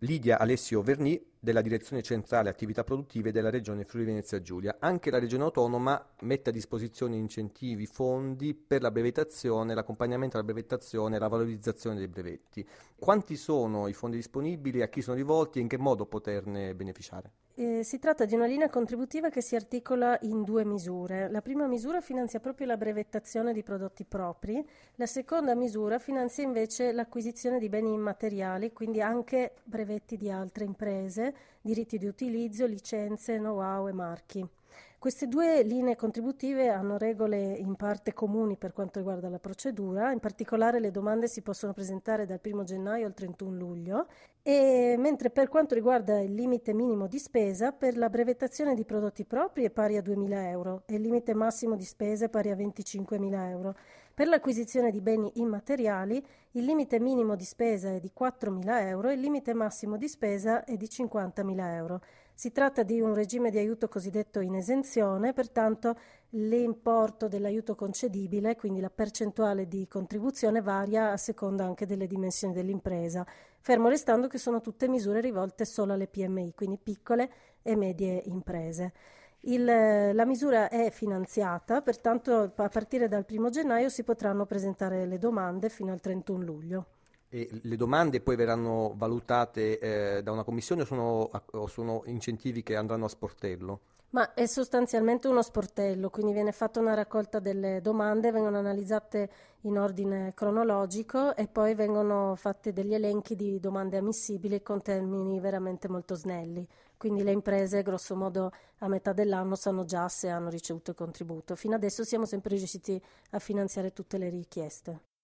Lidia Alessio Verni della Direzione Centrale Attività Produttive della Regione Friuli Venezia Giulia. Anche la Regione Autonoma mette a disposizione incentivi, fondi per la brevettazione, l'accompagnamento alla brevettazione e la valorizzazione dei brevetti. Quanti sono i fondi disponibili, a chi sono rivolti e in che modo poterne beneficiare? Si tratta di una linea contributiva che si articola in due misure. La prima misura finanzia proprio la brevettazione di prodotti propri, la seconda misura finanzia invece l'acquisizione di beni immateriali, quindi anche brevetti di altre imprese, diritti di utilizzo, licenze, know-how e marchi. Queste due linee contributive hanno regole in parte comuni per quanto riguarda la procedura, in particolare le domande si possono presentare dal 1 gennaio al 31 luglio, e mentre per quanto riguarda il limite minimo di spesa, per la brevettazione di prodotti propri è pari a 2.000 euro e il limite massimo di spesa è pari a 25.000 euro. Per l'acquisizione di beni immateriali il limite minimo di spesa è di 4.000 euro e il limite massimo di spesa è di 50.000 euro. Si tratta di un regime di aiuto cosiddetto in esenzione, pertanto l'importo dell'aiuto concedibile, quindi la percentuale di contribuzione, varia a seconda anche delle dimensioni dell'impresa, fermo restando che sono tutte misure rivolte solo alle PMI, quindi piccole e medie imprese. La misura è finanziata, pertanto a partire dal 1 gennaio si potranno presentare le domande fino al 31 luglio. E le domande poi verranno valutate da una commissione o sono incentivi che andranno a sportello? Ma è sostanzialmente uno sportello, quindi viene fatta una raccolta delle domande, vengono analizzate in ordine cronologico e poi vengono fatti degli elenchi di domande ammissibili con termini veramente molto snelli. Quindi le imprese, grosso modo a metà dell'anno, sanno già se hanno ricevuto il contributo. Fino adesso siamo sempre riusciti a finanziare tutte le richieste.